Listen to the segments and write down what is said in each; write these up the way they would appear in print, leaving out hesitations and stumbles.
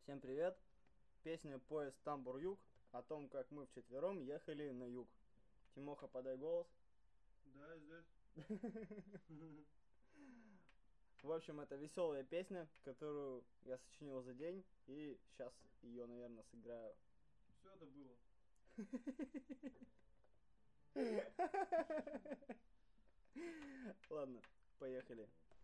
Всем привет! Песня «Поезд Тамбур-Юг» о том, как мы вчетвером ехали на юг. Тимоха, подай голос. Да, здесь. В общем, это веселая песня, которую я сочинил за день, и сейчас ее, наверное, сыграю. Все это было. Ладно, поехали.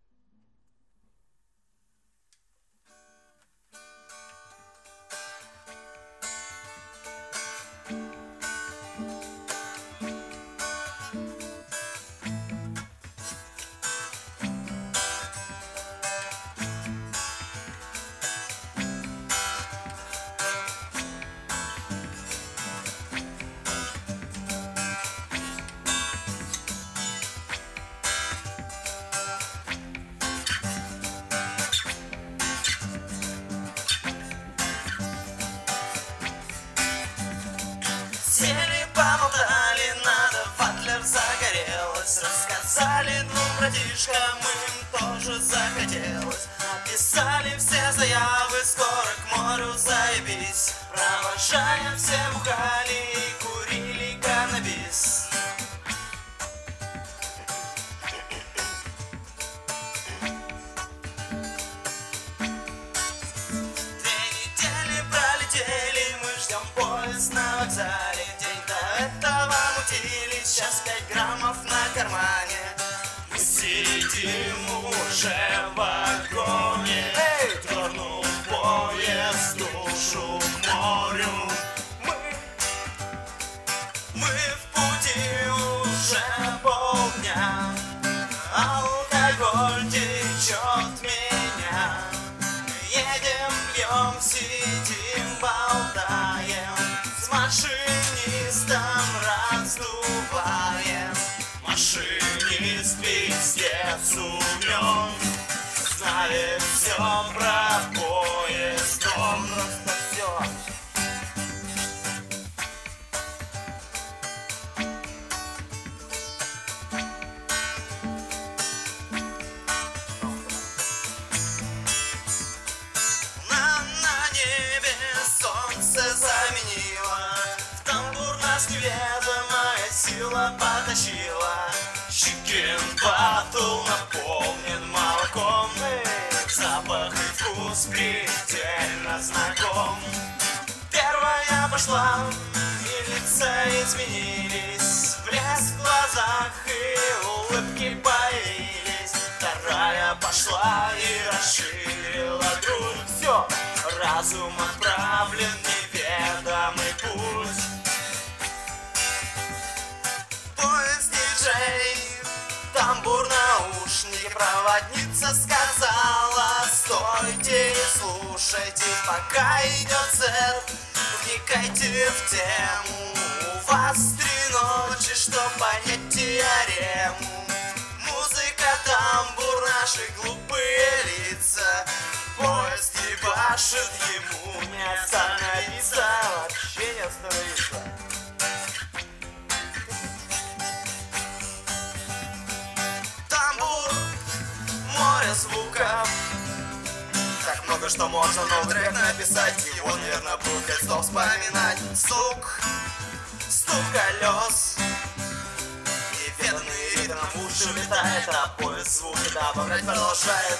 Сели, поболтали, надо, Фатлер загорелась. Рассказали двум братишкам, им тоже захотелось. Написали все заявы, скоро к морю заебись. Провожая, все бухали и курили каннабис. Две недели пролетели, мы ждем поезд на вокзале. День до этого мутили, сейчас 5 граммов на кармане. Мы сидим уже в вагоне, тронул поезд душу к морю. Мы в пути уже полдня, алкоголь течет меня. Едем, пьем, сидим, болтаем, с машинистом раздуваем. Машинист пиздец умен, знает все про поезд, он просто все. На небе солнце заменило, в тамбур нас неведомая сила потащила. Chicken Battle наполнен молоком, запах и вкус предельно знаком. Первая пошла, и лица изменились, блеск в глазах и улыбки появились. Вторая пошла и расширила грудь. Все, разум отправлен в неведомый путь. Поезд диджей, тамбур, наушники, проводница сказала: стойте и слушайте, пока идет сет. Вникайте в тему, у вас 3 ночи, чтоб понять теорему. Музыка, тамбур, наши глупые лица. Поезд ебашит, ему не остановиться, вообще не остановиться. Тамбур, море звуков, так много, что можно новый трек написать. Его, наверное, будет 5 слов вспоминать. Стук колес, неведанный ритм в уши летает, а поезд звуки добавлять продолжает.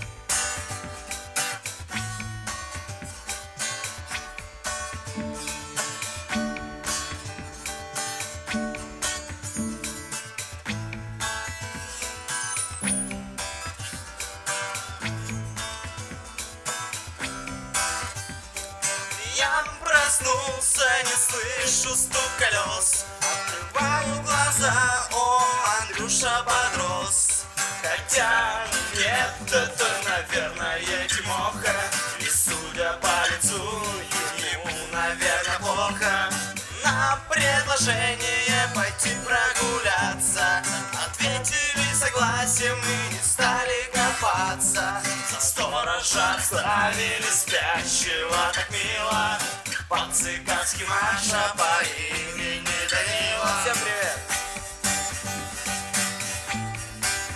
Я проснулся, не слышу стук колес. Открываю глаза, о, Андрюша подрос. Хотя нет, это, наверное, Тимоха. И судя по лицу, ему, наверное, плохо. На предложение пойти прогуляться ответили согласием и не стали копаться. За сторожа ставили спящего так мило, по-цыгански Маша по имени Данила. Всем привет!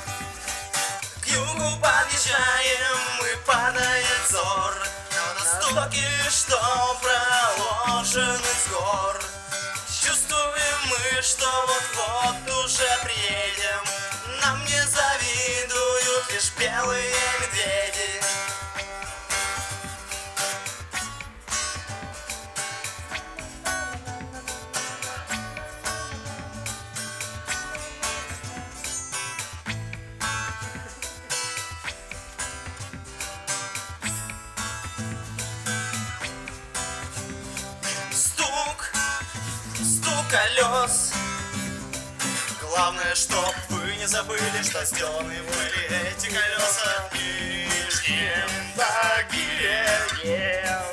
К югу подъезжаем, мы падает взор. На Стоки, что проложены с гор. Чувствуем мы, что вот-вот уже приедем. Нам не завидуют лишь белые медведи. Стук колес. Главное, чтоб вы не забыли, что сделаны были эти колеса в Нижнем Тагиле.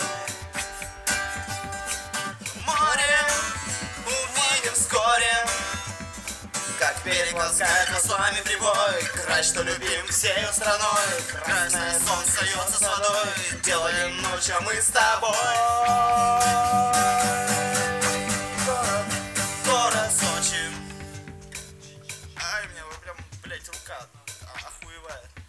Море увидим вскоре, как берег ласкает нас с вами прибой. Край, что любим всею страной, красное солнце льется с водой. Делаем ночь, а мы с тобой. Город Сочи. Ай, меня прям, блять, рука охуевает.